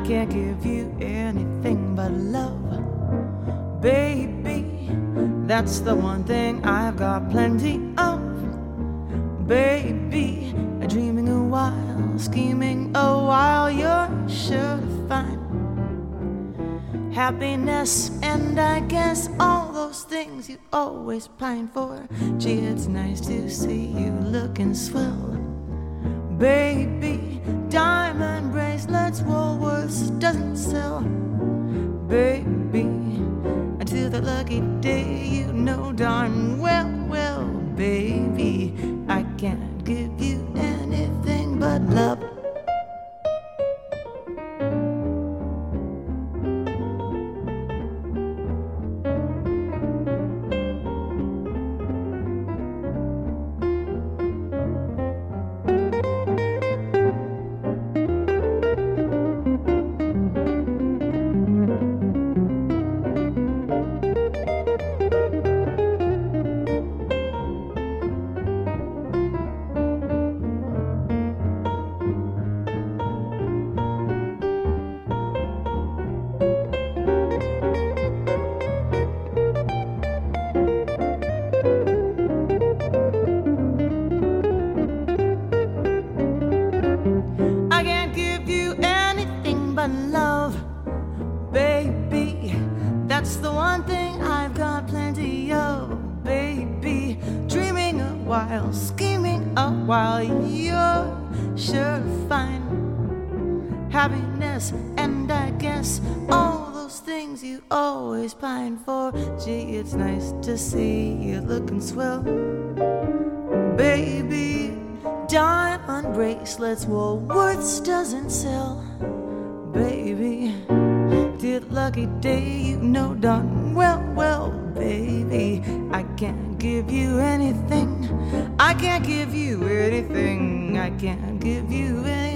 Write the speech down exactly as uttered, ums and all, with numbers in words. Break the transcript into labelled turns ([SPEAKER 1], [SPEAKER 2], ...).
[SPEAKER 1] can't give you anything but love, baby. That's the one thing I've got plenty of, baby. Dreaming a while, scheming a while, you're sure to find happiness, and I guess all those things you always pine for. Gee, it's nice to see you looking swell, baby. Diamond bracelets, Woolworths doesn't sell, baby. Until the lucky day, you know darn well, well, baby, I can't give you anything but love. Love, baby, that's the one thing I've got plenty of, baby. Dreaming a while, scheming a while, you're sure to find happiness, and I guess all those things you always pine for. Gee, it's nice to see you looking swell, baby. Diamond bracelets, Woolworths doesn't sell, baby. Till the lucky day, you know darn well, well, baby, I can't give you anything. I can't give you anything. I can't give you anything.